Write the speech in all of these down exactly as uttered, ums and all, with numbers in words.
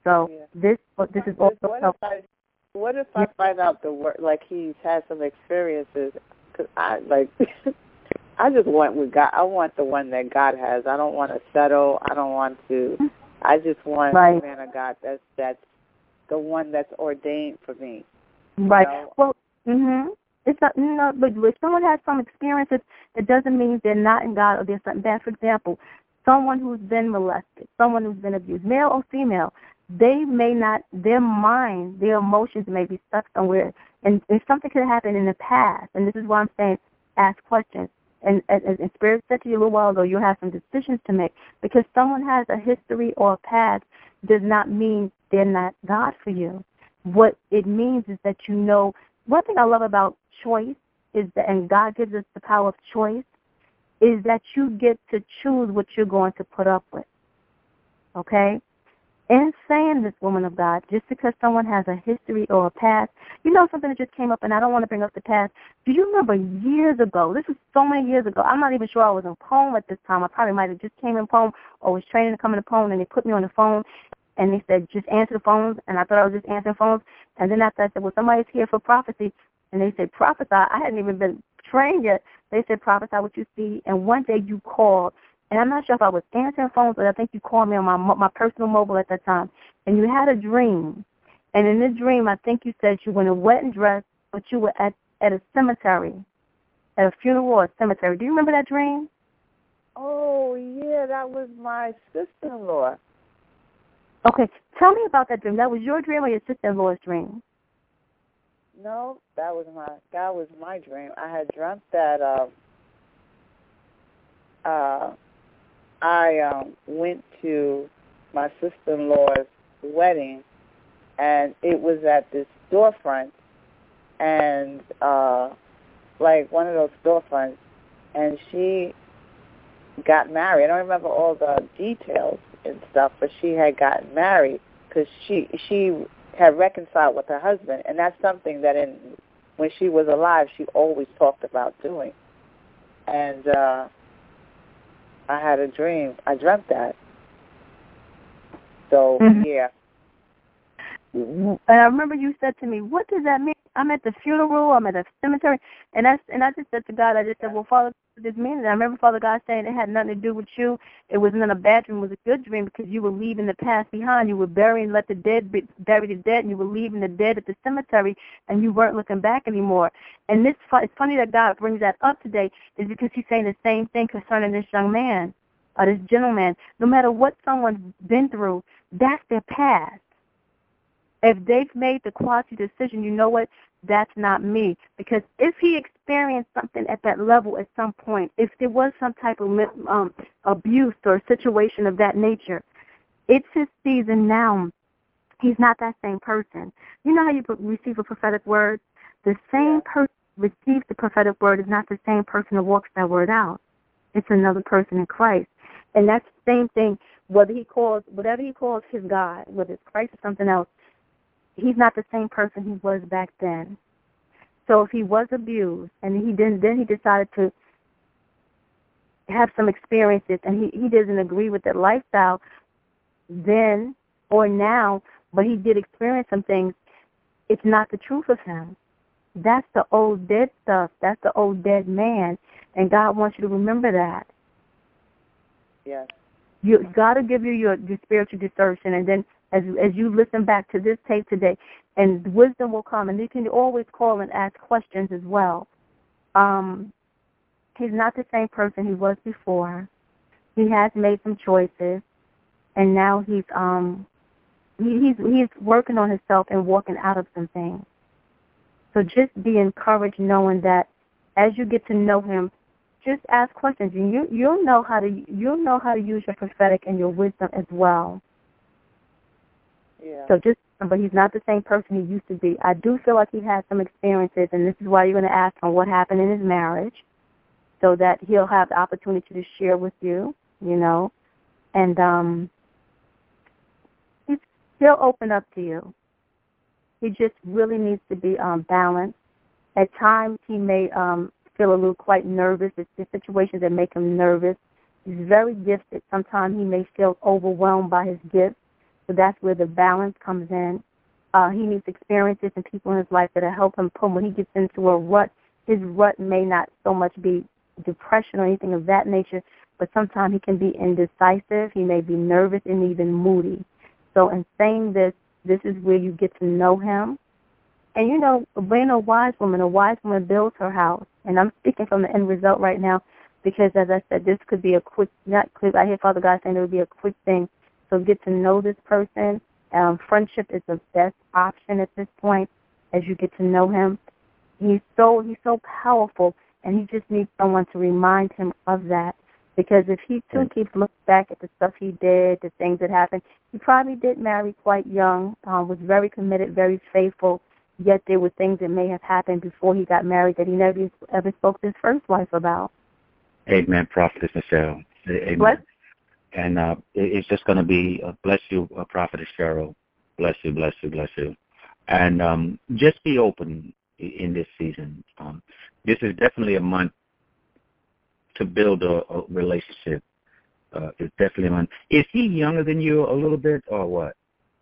So Yeah. this this is What also if helpful. I, what if I find out the word, like he's had some experiences? Because I, like, I just want with God. I want the one that God has. I don't want to settle. I don't want to. I just want Right. the man of God. That's that's the one that's ordained for me. Right. know? Well, mhm. It's not, you know, but if someone has some experiences, it doesn't mean they're not in God or there's something bad. For example, someone who's been molested, someone who's been abused, male or female, they may not, their mind, their emotions may be stuck somewhere, and, and something could happen in the past. And this is why I'm saying ask questions. And as, as Spirit said to you a little while ago, you'll have some decisions to make. Because someone has a history or a past does not mean they're not God for you. What it means is that you know, one thing I love about choice is that, and God gives us the power of choice, is that you get to choose what you're going to put up with. Okay? In saying this, woman of God, just because someone has a history or a past, you know something that just came up, and I don't want to bring up the past. Do you remember years ago, this was so many years ago, I'm not even sure I was in Pome at this time. I probably might have just came in Pome or was training to come in Pome, and they put me on the phone, and they said, just answer the phones, and I thought I was just answering phones. And then after I said, well, somebody's here for prophecy, and they said, prophesy. I hadn't even been trained yet. They said, prophesy what you see, and one day you called. And I'm not sure if I was answering phones, but I think you called me on my my personal mobile at that time. And you had a dream. And in the dream, I think you said you were in a wedding dress, but you were at, at a cemetery, at a funeral or a cemetery. Do you remember that dream? Oh, yeah, that was my sister-in-law. Okay. Tell me about that dream. That was your dream or your sister-in-law's dream? No, that was my that was my dream. I had dreamt that uh, uh, I um, went to my sister-in-law's wedding, and it was at this storefront, and uh, like one of those storefronts, and she got married. I don't remember all the details and stuff, but she had gotten married because she she had reconciled with her husband, and that's something that in when she was alive she always talked about doing. And uh, I had a dream. I dreamt that. So Mm-hmm. yeah. And I remember you said to me, "What does that mean? I'm at the funeral. I'm at a cemetery." And I and I just said to God, I just said, "Well, Father, what does this mean?" And I remember Father God saying it had nothing to do with you. It wasn't a bad dream. It was a good dream because you were leaving the past behind. You were burying, let the dead be, bury the dead, and you were leaving the dead at the cemetery, and you weren't looking back anymore. And this it's funny that God brings that up today is because He's saying the same thing concerning this young man, or this gentleman. No matter what someone's been through, that's their past. If they've made the quality decision, you know what? That's not me. Because if he experienced something at that level at some point, if there was some type of um, abuse or situation of that nature, it's his season now. He's not that same person. You know how you receive a prophetic word? The same person who receives the prophetic word is not the same person who walks that word out. It's another person in Christ. And that's the same thing, whether he calls, whatever he calls his God, whether it's Christ or something else, he's not the same person he was back then. So if he was abused and he didn't, then he decided to have some experiences and he, he doesn't agree with that lifestyle then or now, but he did experience some things, it's not the truth of him. That's the old dead stuff. That's the old dead man. And God wants you to remember that. Yes. You got to give you your, your spiritual discernment, and then as as you listen back to this tape today, and wisdom will come, and you can always call and ask questions as well. Um, he's not the same person he was before. He has made some choices, and now he's um he, he's he's working on himself and walking out of some things. So just be encouraged, knowing that as you get to know him, just ask questions, and you you'll know how to you'll know how to use your prophetic and your wisdom as well. Yeah. So just remember, he's not the same person he used to be. I do feel like he has some experiences, and this is why you're going to ask him what happened in his marriage, so that he'll have the opportunity to share with you, you know, and um, he's, he'll open up to you. He just really needs to be um, balanced. At times, he may um, feel a little quite nervous. It's the situations that make him nervous. He's very gifted. Sometimes he may feel overwhelmed by his gifts. So that's where the balance comes in. Uh, he needs experiences and people in his life that will help him pull. When he gets into a rut, his rut may not so much be depression or anything of that nature, but sometimes he can be indecisive. He may be nervous and even moody. So in saying this, this is where you get to know him. And, you know, being a wise woman, a wise woman builds her house. And I'm speaking from the end result right now because, as I said, this could be a quick, not quick, I hear Father God saying it would be a quick thing. So get to know this person. Um, friendship is the best option at this point as you get to know him. He's so, he's so powerful, and he just needs someone to remind him of that. Because if he, too, keeps looking back at the stuff he did, the things that happened, he probably did marry quite young, um, was very committed, very faithful, yet there were things that may have happened before he got married that he never ever spoke to his first wife about. Amen, Prophetess Michelle. Amen. Bless. And uh, it, it's just going to be, uh, bless you, uh, Prophetess Cheryl. Bless you, bless you, bless you. And um, just be open in this season. Um, this is definitely a month to build a, a relationship. Uh, it's definitely a month. Is he younger than you a little bit or what?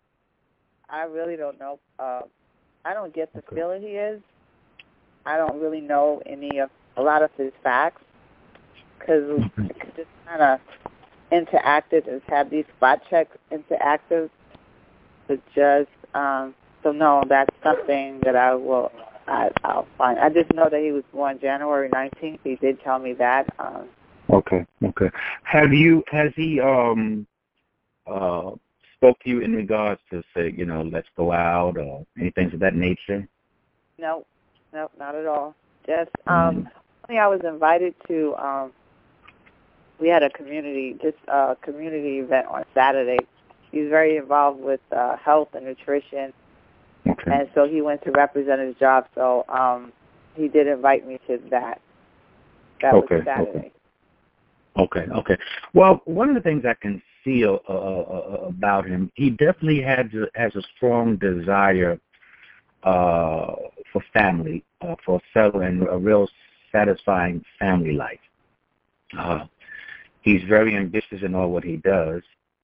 I really don't know. Uh, I don't get the Okay. feeling he is. I don't really know any of a lot of his facts because Okay. just kind of interacted, just have these spot checks interactive, but just um, so no, that's something that I will I, I'll find. I just know that he was born January nineteenth. He did tell me that. Um, Okay, okay. Have you, has he um uh spoke to you in regards to say, you know, let's go out or anything of that nature? no, no, not at all. Just um, Mm. only I was invited to. Um, we had a community, just a community event on Saturday. He's very involved with uh, health and nutrition. Okay. And so he went to represent his job, so um, he did invite me to that. That Okay, was Saturday. okay. Okay, okay. Well, one of the things I can see uh, uh, about him, he definitely has a, has a strong desire uh, for family, uh, for a settled and a real satisfying family life. Uh, he's very ambitious in all what he does.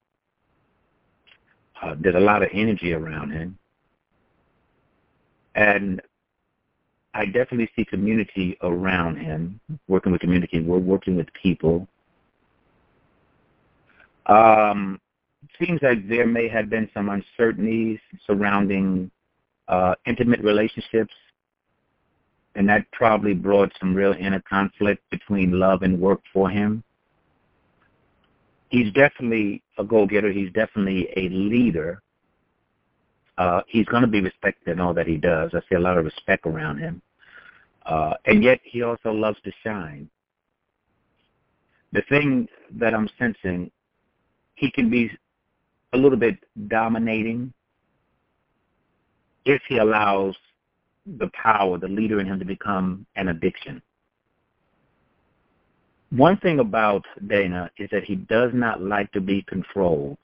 Uh, there's a lot of energy around him. And I definitely see community around him, working with community. We're working with people. Um, seems like there may have been some uncertainties surrounding uh, intimate relationships, and that probably brought some real inner conflict between love and work for him. He's definitely a go-getter. He's definitely a leader. Uh, he's going to be respected in all that he does. I see a lot of respect around him. Uh, and yet he also loves to shine. The thing that I'm sensing, he can be a little bit dominating if he allows the power, the leader in him to become an addiction. One thing about Dana is that he does not like to be controlled.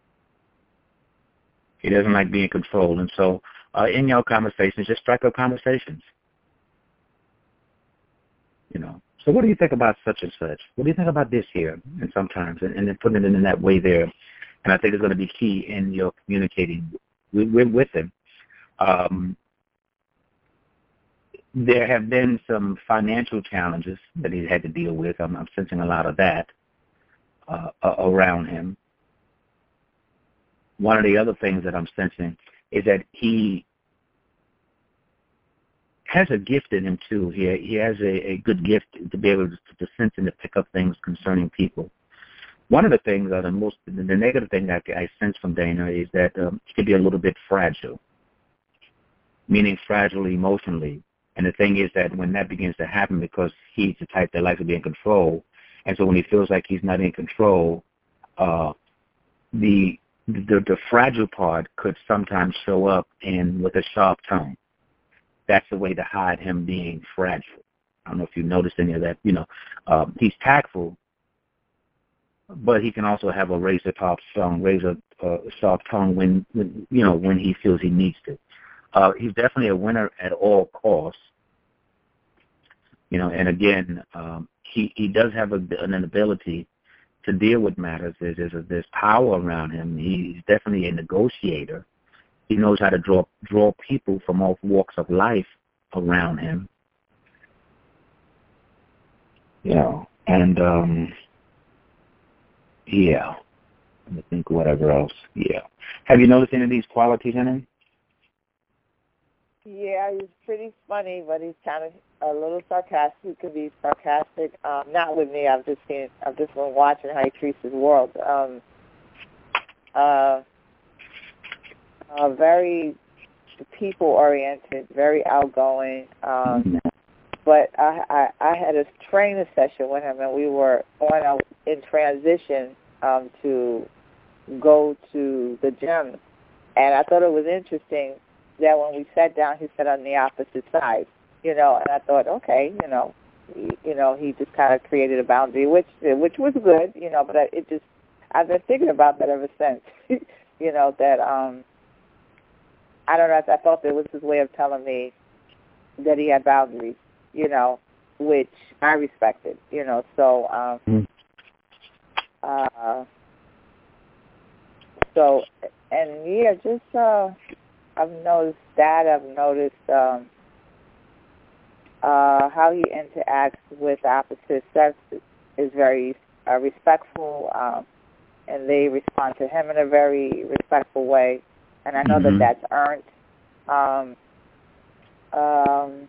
He doesn't like being controlled. And so uh, in your conversations, just strike up conversations. You know, so what do you think about such and such? What do you think about this here? And sometimes, and, and then putting it in that way there. And I think it's going to be key in your communicating with, with, with him. Um, there have been some financial challenges that he's had to deal with. I'm, I'm sensing a lot of that uh, around him. One of the other things that I'm sensing is that he has a gift in him, too. He, he has a, a good gift to be able to, to sense and to pick up things concerning people. One of the things, uh, the most, the negative thing that I sense from Dana is that um, he could be a little bit fragile, meaning fragile emotionally. And the thing is that when that begins to happen, because he's the type that likes to be in control, and so when he feels like he's not in control, uh, the The, the fragile part could sometimes show up in with a sharp tone. That's the way to hide him being fragile. I don't know if you noticed any of that. You know, um, he's tactful, but he can also have a razor sharp tone, razor uh, sharp tone when, when you know when he feels he needs to. Uh, he's definitely a winner at all costs. You know, and again, um, he he does have a, an ability to deal with matters. There's, there's, there's power around him. He's definitely a negotiator. He knows how to draw draw people from all walks of life around him. You know, and um, yeah. Let me think whatever else. Yeah. Have you noticed any of these qualities in him? Yeah, he's pretty funny, but he's kind of a little sarcastic. He could be sarcastic. Um, not with me. I've just seen. I've just been watching how he treats his world. Um, uh, uh, very people-oriented, very outgoing. Um, Mm-hmm. But I, I, I had a training session with him, and we were on a, in transition um, to go to the gym. And I thought it was interesting that when we sat down, he sat on the opposite side, you know. And I thought, okay, you know, he, you know, he just kind of created a boundary, which which was good, you know. But I, it just, I've been thinking about that ever since, you know. That um, I don't know. I thought that was his way of telling me that he had boundaries, you know, which I respected, you know. So, um, Mm-hmm. uh, so, and yeah, just uh, I've noticed that. I've noticed um, uh, how he interacts with opposite sex is very uh, respectful, um, and they respond to him in a very respectful way. And I know Mm-hmm. that that's earned. Um, um,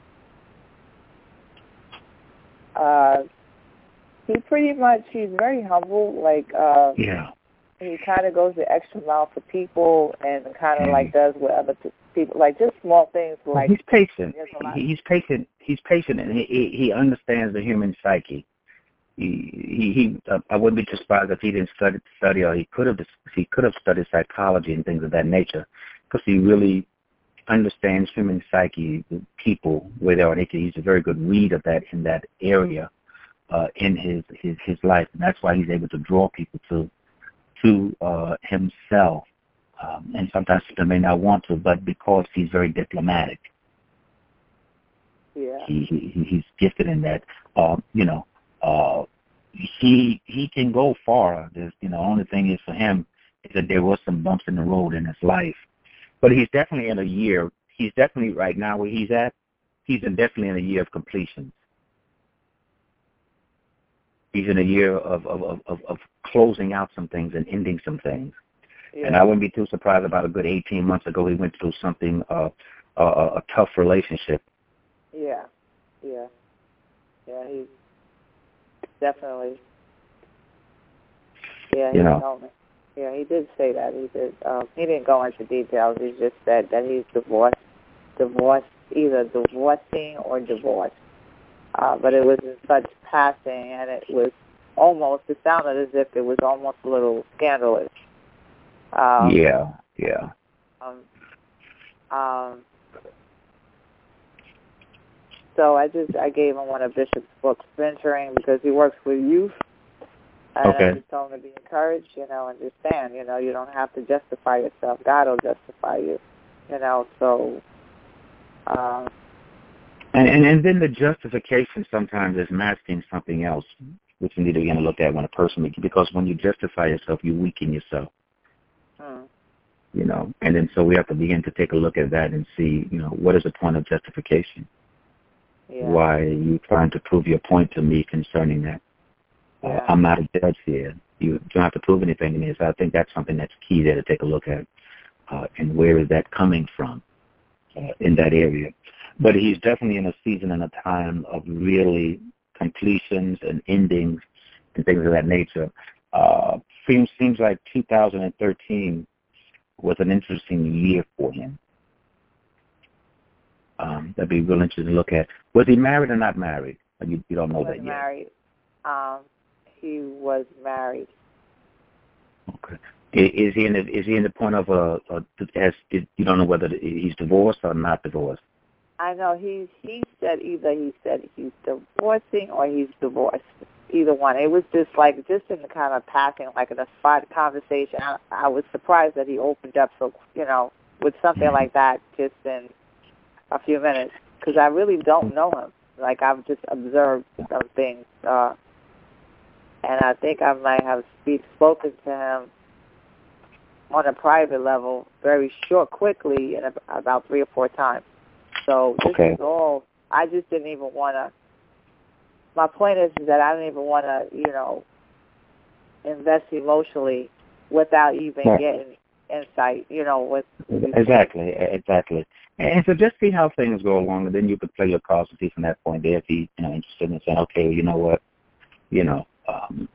uh, he pretty much, he's very humble. Like, uh, Yeah. he kind of goes the extra mile for people, and kind of Mhm. like does with other p- people, like just small things. Like he's patient. there's a lot- He's patient. He's patient, and he he, he understands the human psyche. He he, he uh, I wouldn't be surprised if he didn't study study, or he could have he could have studied psychology and things of that nature, because he really understands human psyche, people where they are. He's a very good read of that in that area uh, in his, his his life, and that's why he's able to draw people to to uh, himself. Um, and sometimes people may not want to, but because he's very diplomatic, yeah, he, he he's gifted in that. Uh, you know, uh, he he can go far. There's, you know, only thing is for him is that there was some bumps in the road in his life, but he's definitely in a year. He's definitely right now where he's at. He's in definitely in a year of completion. He's in a year of of, of, of closing out some things and ending some things. yeah. And I wouldn't be too surprised about a good eighteen months ago he went through something, uh, a, a tough relationship. Yeah, yeah, yeah. He definitely. Yeah, he You know. told me. Yeah, he did say that. He did. Um, he didn't go into details. He just said that he's divorced, divorced, either divorcing or divorced. Uh, but it was in such passing, and it was almost. It sounded as if it was almost a little scandalous. Um, yeah, yeah. Um, um, so I just I gave him one of Bishop's books, Venturing, because he works with youth, and Okay. I just told him to be encouraged, you know, understand, you know, you don't have to justify yourself. God will justify you, you know. So, um, And, and and then the justification sometimes is masking something else, which you need to begin to look at when a person, because when you justify yourself, you weaken yourself. hmm. You know, and then so we have to begin to take a look at that and see, you know, what is the point of justification? Yeah. Why are you trying to prove your point to me concerning that? Yeah. Uh, I'm not a judge here. You don't have to prove anything to me. So I think that's something that's key there to take a look at. Uh, and where is that coming from uh, in that area? But he's definitely in a season and a time of really completions and endings and things of that nature. Uh, seems, seems like two thousand thirteen was an interesting year for him. Um, that'd be real interesting to look at. Was he married or not married? Or you, you don't know He that was yet. married. Um, he was married. Okay. Is, is he in the is he in the point of a, a has you don't know whether he's divorced or not divorced? I know he he said either he said he's divorcing or he's divorced. Either one. It was just like just in the kind of passing, like in a spot conversation. I, I was surprised that he opened up so you know with something Mm-hmm. like that just in a few minutes, because I really don't know him. Like I've just observed some things. Uh, and I think I might have speak, spoken to him on a private level very short, quickly, and about three or four times. So this okay. is all, I just didn't even want to, my point is, is that I didn't even want to, you know, invest emotionally without even right. getting insight, you know, with exactly, exactly. And so just see how things go along, and then you could play your cards and see from that point there if he's, you know, interested in saying, okay, you know what, you know, um,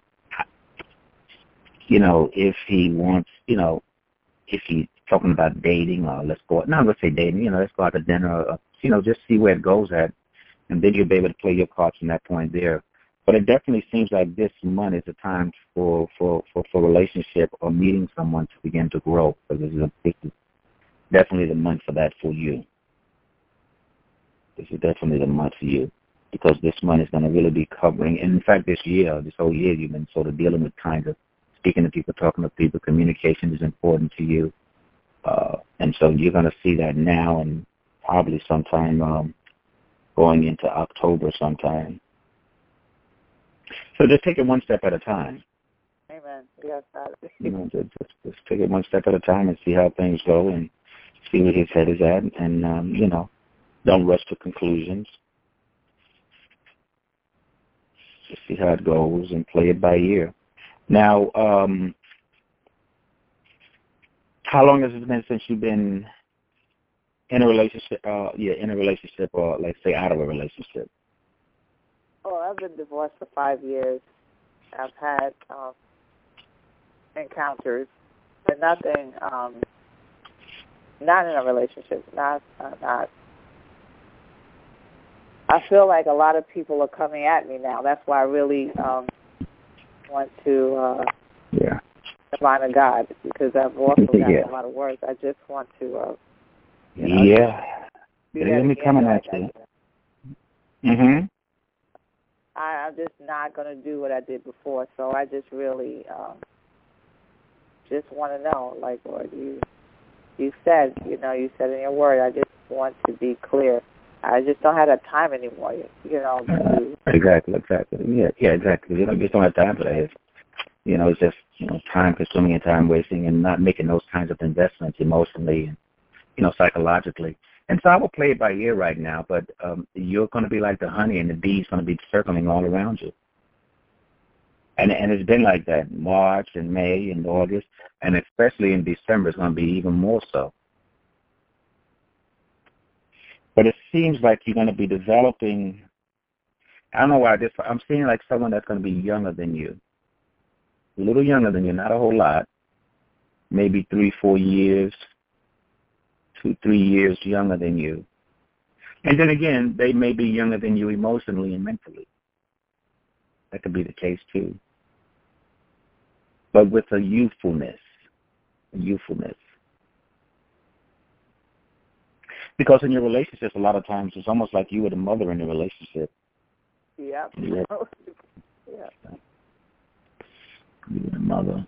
you know, if he wants, you know, if he's talking about dating, or let's go, no, let's say dating, you know, let's go out to dinner, or, you know, just see where it goes at, and then you'll be able to play your cards from that point there. But it definitely seems like this month is a time for for for, for relationship or meeting someone to begin to grow, because this is, a, this is definitely the month for that for you. This is definitely the month for you, because this month is going to really be covering. And in fact, this year, this whole year, you've been sort of dealing with kind of speaking to people, talking to people. Communication is important to you, uh, and so you're going to see that now, and probably sometime um, going into October sometime. So just take it one step at a time. Amen. Yes, you know, just, just just take it one step at a time and see how things go, and see where his head is at, and um, you know, don't rush to conclusions. Just see how it goes and play it by ear. Now, um, how long has it been since you've been in a relationship? Uh, yeah, in a relationship, or let's say out of a relationship. Oh, I've been divorced for five years. I've had um, encounters, but nothing. Um, not in a relationship. Not, uh, not. I feel like a lot of people are coming at me now. That's why I really um, want to. Uh, yeah. Divine God, because I've also got yeah. a lot of words. I just want to. Uh, you know, yeah. They're going to be coming at you. Mhm. I, I'm just not going to do what I did before, so I just really um, just want to know, like, Lord, you you said, you know, you said in your word, I just want to be clear. I just don't have that time anymore, you know. To, uh, exactly, exactly. Yeah, yeah, exactly. You know, you just don't have time for that. You know, it's just, you know, time consuming and time wasting, and not making those kinds of investments emotionally and, you know, psychologically. And so I will play it by ear right now, but um, you're going to be like the honey, and the bees going to be circling all around you. And and it's been like that in March and May and August, and especially in December, it's going to be even more so. But it seems like you're going to be developing, I don't know why, this, I'm seeing like someone that's going to be younger than you. A little younger than you, not a whole lot. Maybe three, four years, two, three years younger than you. And then again, they may be younger than you emotionally and mentally. That could be the case too. But with a youthfulness, a youthfulness. Because in your relationships, a lot of times, it's almost like you were the mother in the relationship. Yep. Yeah. Yeah. You were the mother.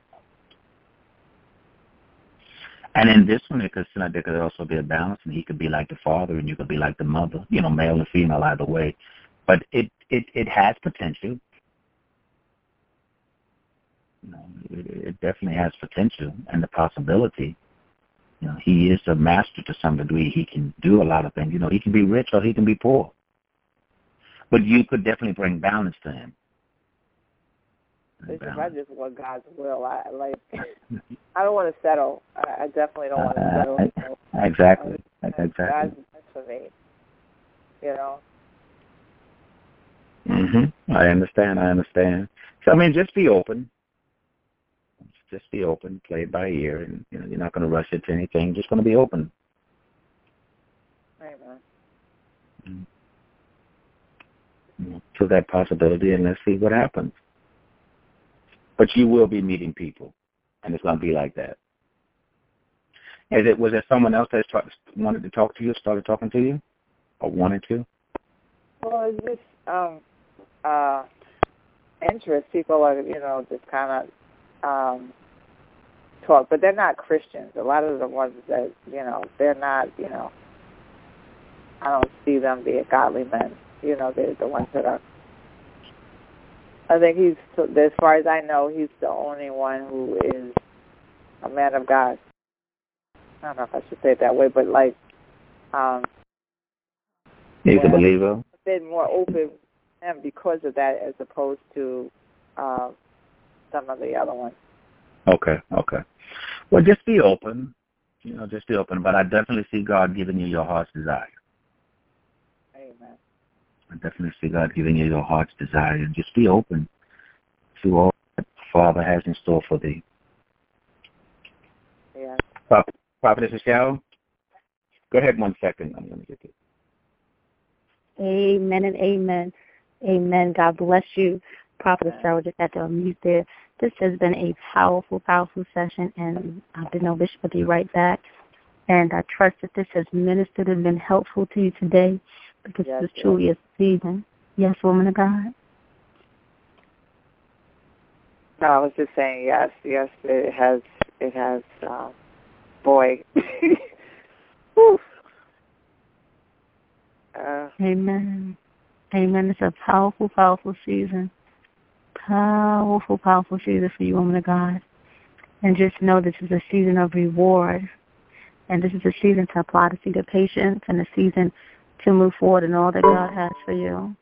And in this one, because you know, there could also be a balance, and he could be like the father, and you could be like the mother. You know, male and female, either way. But it it it has potential. You know, it, it definitely has potential and the possibility. You know, he is a master to some degree. He can do a lot of things. You know, he can be rich or he can be poor. But you could definitely bring balance to him. Bishop, I just want God's will. I like. I don't want to settle. I, I definitely don't want to settle. Uh, exactly. Exactly. God's best for me. You know. Mhm. I understand. I understand. So I mean, just be open. Just be open. Play it by ear, and you know, you're not going to rush into anything. Just going to be open. Amen. Mm-hmm. You know, to that possibility, and let's see what happens. But you will be meeting people, and it's going to be like that. Is it, was there someone else that wanted to talk to you, started talking to you, or wanted to? Well, it's just um, uh, interest. People are, you know, just kind of um, talk, but they're not Christians. A lot of the ones that, you know, they're not, you know, I don't see them being godly men. You know, they're the ones that are I think he's, as far as I know, he's the only one who is a man of God. I don't know if I should say it that way, but like, um, he's yeah, a believer. a bit more open, and because of that, as opposed to uh, some of the other ones. Okay, okay. Well, just be open. You know, just be open. But I definitely see God giving you your heart's desire. Amen. I definitely see God giving you your heart's desire. And just be open to all that Father has in store for thee. Yeah. Prophet, Prophetess Michelle, go ahead one second. I'm going to get this. Amen and amen. Amen. God bless you. Prophet Sarah just had to unmute there. This has been a powerful, powerful session, and I've been no Bishop will be right back. And I trust that this has ministered and been helpful to you today, because Yes, this yes. truly is season. Yes, woman of God. No, I was just saying yes, yes. It has, it has. Um, boy. Whew. Uh, Amen. Amen. It's a powerful, powerful season. Powerful, powerful season for you, woman of God. And just know this is a season of reward. And this is a season to apply the seed of patience, and a season to move forward in all that God has for you.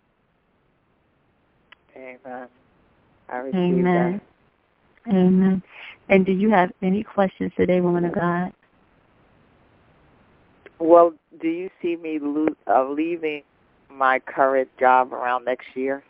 Amen. I receive Amen. that. Amen. And do you have any questions today, woman of God? Well, do you see me lo- uh, leaving my current job around next year?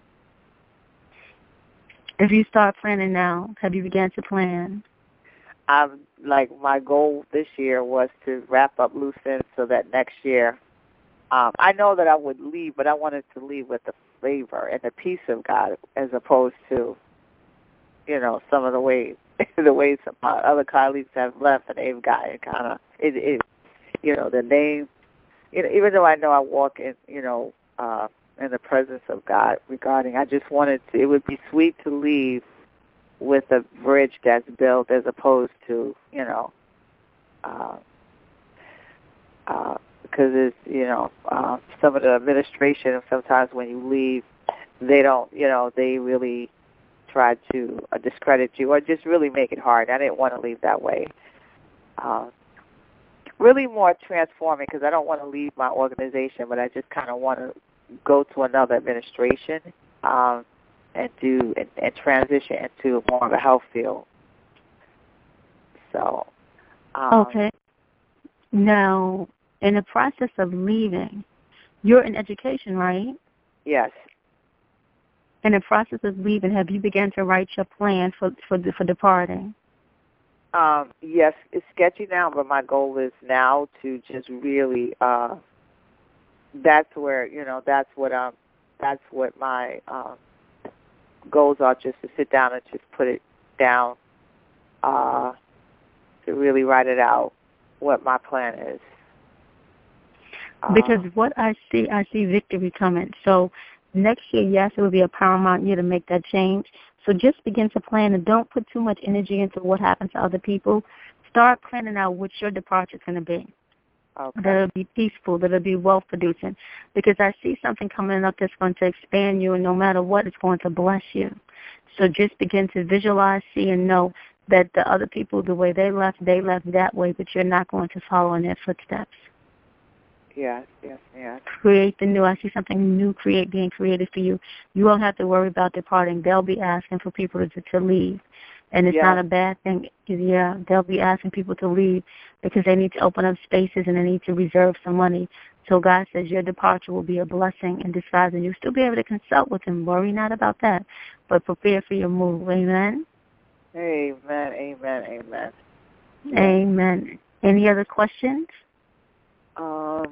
If you start planning now, have you begun to plan? I'm like, my goal this year was to wrap up loose ends so that next year, um, I know that I would leave, but I wanted to leave with the favor and the peace of God, as opposed to, you know, some of the ways the ways some other colleagues have left, and they've gotten kind of it, it, you know, the name. You know, even though I know I walk in, you know, uh, in the presence of God regarding, I just wanted to. It would be sweet to leave with a bridge that's built, as opposed to, you know, uh, uh, because it's, you know, uh, some of the administration, sometimes when you leave, they don't, you know, they really try to uh, discredit you or just really make it hard. I didn't want to leave that way. Uh, really more transforming, because I don't want to leave my organization, but I just kind of want to go to another administration um, and do and, and transition into more of a health field. So. Um, Okay. Now, in the process of leaving, you're in education, right? Yes. In the process of leaving, have you begun to write your plan for for, for departing? Um, yes, it's sketchy now, but my goal is now to just really. Uh, that's where you know. That's what um. That's what my um, goals are. Just to sit down and just put it down. Uh, to really write it out, what my plan is. Because Uh, what I see, I see victory coming. So next year, yes, it will be a paramount year to make that change. So just begin to plan, and don't put too much energy into what happens to other people. Start planning out what your departure is going to be. okay. That'll be peaceful, that'll be wealth-producing. Because I see something coming up that's going to expand you, and no matter what, it's going to bless you. So just begin to visualize, see, and know that the other people, the way they left, they left that way, but you're not going to follow in their footsteps. Yes, yes, yes. Create the new. I see something new create being created for you. You won't have to worry about departing. They'll be asking for people to, to leave. And it's yes. not a bad thing. Yeah, they'll be asking people to leave because they need to open up spaces and they need to reserve some money. So God says your departure will be a blessing in disguise, and you'll still be able to consult with him. Worry not about that, but prepare for your move. Amen? Amen, amen, amen. Amen. Any other questions? Um,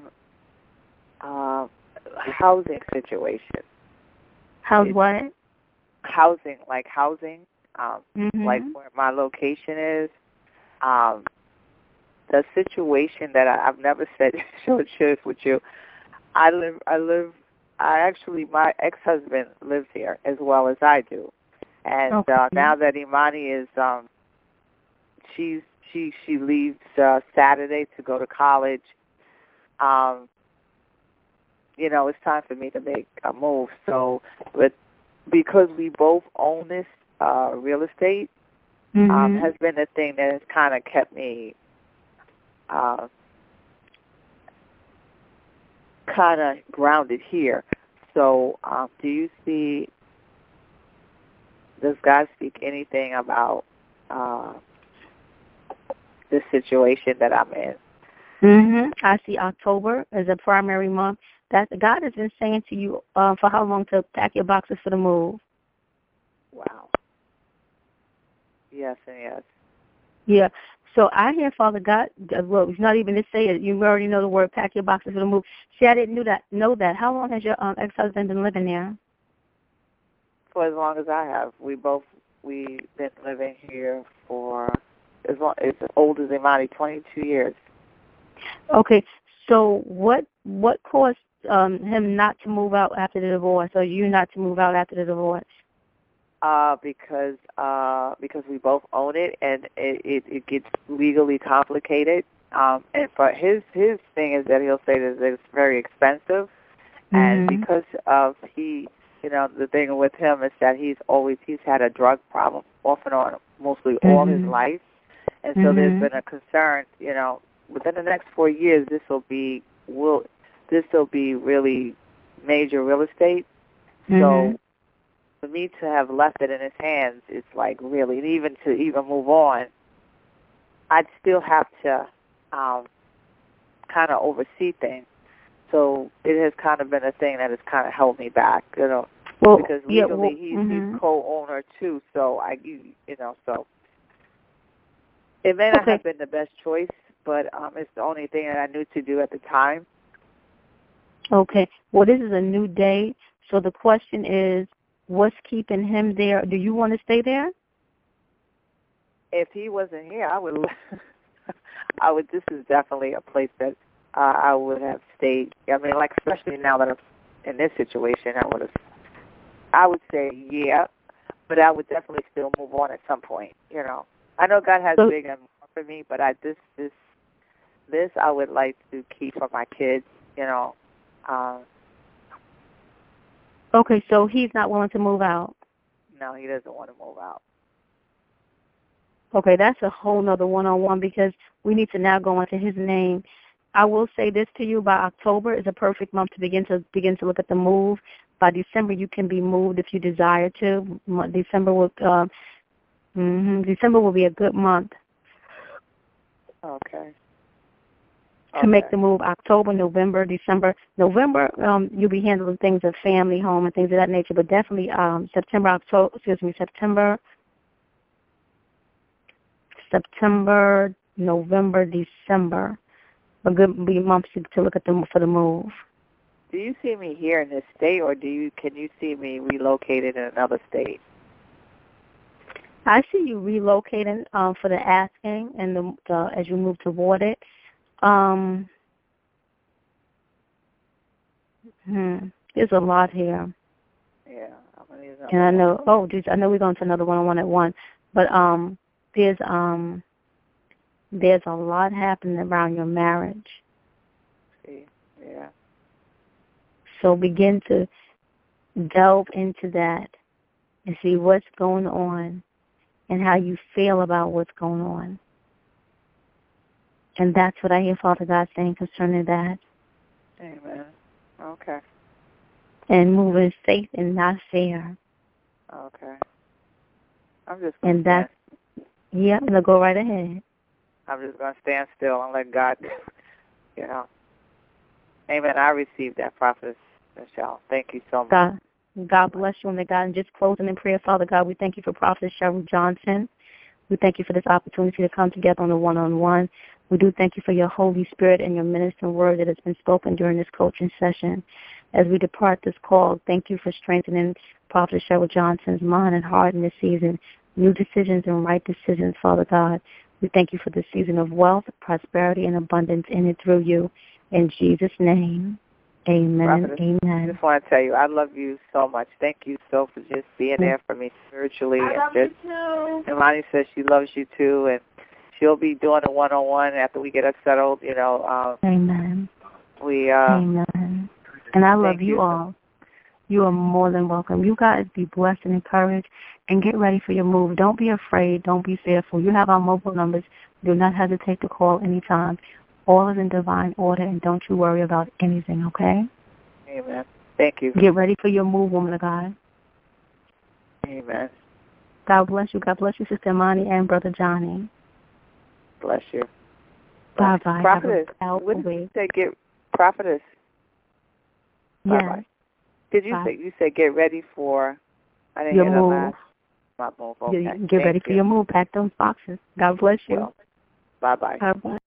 uh, housing situation. How's It's what? Housing, like housing, um, Mm-hmm. like where my location is. Um, the situation that I, I've never said, showed shares with you. I live, I live, I actually, my ex-husband lives here as well as I do. And Okay. uh, now that Imani is, um, she's, she, she leaves uh, Saturday to go to college. Um, you know, it's time for me to make a move. So with because we both own this uh, real estate, Mm-hmm. um, has been the thing that has kind of kept me uh, kind of grounded here. So, um, do you see? Does God speak anything about uh, this situation that I'm in? Mm-hmm. I see October as a primary month. That God has been saying to you uh, for how long to pack your boxes for the move. Wow. Yes and yes. Yeah. So I hear Father God. Well, it's not even to say it. You already know the word pack your boxes for the move. See, I didn't know that. Know that. How long has your um, ex-husband been living there? For as long as I have, we both we've been living here for as long as old as Imani, twenty-two years. Okay. So what what caused um, him not to move out after the divorce, or you not to move out after the divorce? Uh, because uh, because we both own it, and it, it, it gets legally complicated. Um, and for his his thing is that he'll say that it's very expensive, Mm-hmm. and because of he, you know, the thing with him is that he's always he's had a drug problem off and on, mostly Mm-hmm. all his life, and so Mm-hmm. there's been a concern, you know, within the next four years this will be will this will be really major real estate, Mm-hmm. so. For me to have left it in his hands, it's like really, and even to even move on, I'd still have to um, kind of oversee things. So it has kind of been a thing that has kind of held me back, you know, well, because legally yeah, well, he's, mm-hmm. he's co-owner too. So I, you, you know, so it may not Okay. have been the best choice, but um, it's the only thing that I knew to do at the time. Okay. Well, this is a new day, so the question is, what's keeping him there? Do you want to stay there? If he wasn't here, I would. I would. This is definitely a place that uh, I would have stayed. I mean, like especially now that I'm in this situation, I would have. I would say yeah, but I would definitely still move on at some point. You know, I know God has So, big and more for me, but I this this this I would like to keep for my kids. You know. Um, okay, so he's not willing to move out. no, he doesn't want to move out. Okay, that's a whole nother one-on-one because we need to now go into his name. I will say this to you: by October is a perfect month to begin to begin to look at the move. By December, you can be moved if you desire to. December will um, mm-hmm, December will be a good month. Okay. To okay. make the move. October, November, December. November, um, you'll be handling things of family, home, and things of that nature. But definitely um, September, October. Excuse me, September. September, November, December, a good be months to, to look at them for the move. Do you see me here in this state, or do you can you see me relocated in another state? I see you relocating um, for the asking and the, the as you move toward it. Um, hmm, there's a lot here. Yeah, I'm gonna use and I know. One. Oh, geez, I know we're going to another one-on-one at one, but um, there's um. There's a lot happening around your marriage. See, yeah. So begin to delve into that and see what's going on and how you feel about what's going on. And that's what I hear Father God saying concerning that. Amen. Okay. And move in faith and not fear. Okay. I'm just going and that's, yeah, I'm going to go right ahead. I'm just going to stand still and let God, you know. Amen. I received that, Prophetess Michelle. Thank you so much. God, God bless you, and the God. And just closing in prayer, Father God, we thank you for Prophetess Cheryl Johnson. We thank you for this opportunity to come together on a one-on-one. We do thank you for your Holy Spirit and your ministering word that has been spoken during this coaching session. As we depart this call, thank you for strengthening Prophetess Cheryl Johnson's mind and heart in this season. New decisions and right decisions, Father God. We thank you for the season of wealth, prosperity, and abundance in and through you. In Jesus' name, amen. Prophetess, amen. I just want to tell you, I love you so much. Thank you so for just being there for me spiritually. I love and just, you too. Imani says she loves you too, and she'll be doing a one-on-one after we get us settled. You know. Um, amen. We. Uh, amen. And I love you, you all. You are more than welcome. You guys be blessed and encouraged, and get ready for your move. Don't be afraid. Don't be fearful. You have our mobile numbers. Do not hesitate to call anytime. All is in divine order, and don't you worry about anything, okay? Amen. Thank you. Get ready for your move, woman of God. Amen. God bless you. God bless you, Sister Imani and Brother Johnny. Bless you. Bye-bye. Prophetess, Have a what did week. you say? Get prophetess. Yes. Bye-bye. Did you Bye. say you said get ready for? I didn't Your hear move. the last. My move. Okay. Get Thank ready you. for your move. Pack those boxes. God bless you. Well, bye bye. Bye-bye.